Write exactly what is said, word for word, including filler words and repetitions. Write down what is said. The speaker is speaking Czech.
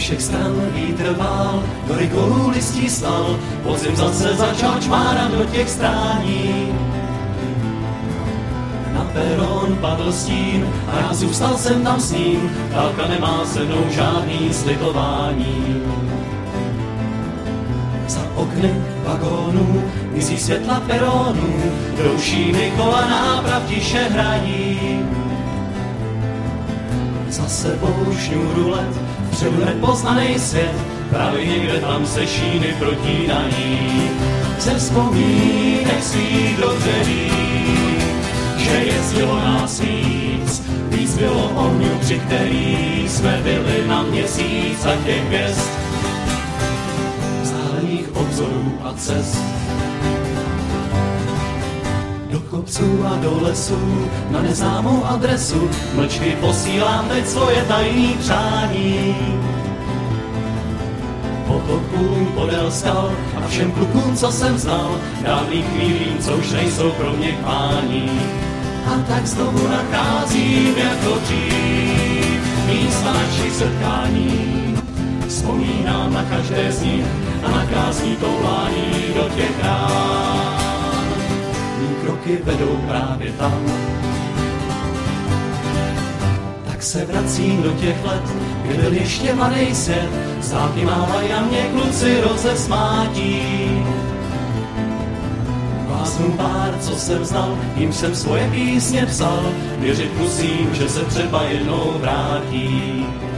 všech stran vítr vál, do rigolů listí stal, podzim zase začal čmárat do těch strání. Na peron padl stín a já zůstal jsem tam s ním, dálka nemá se mnou žádný slitování. Za okny vagónů mizí světla peronů, douší mi kola náprav tiše hrají. Za sebou šňůru let, vpředu nepoznanej svět, právě někde tam se šíny protínají. Ze vzpomínek svých dobře vím, že jezdilo nás víc, víc bylo ohňů, při kterých jsme byli na měsíc a těch hvězd, vzdálených obzorů a cest. Do kopců a do lesů, na neznámou adresu, mlčky posílám teď svoje tajný přání. Potokům podél skal a všem klukům, co jsem znal, dávných chvílím, co už nejsou pro mě k pání. A tak znovu nacházím jako dřív místa našich setkání. Vzpomínám na každé z nich a na krásný toulání do těch rán. Mí kroky vedou právě tam. Tak se vracím do těch let, kdy byl ještě mladý svět, státy mávají a mě kluci rozesmátí. Básnů pár, co jsem znal, jim jsem svoje písně psal, věřit musím, že se třeba jednou vrátí.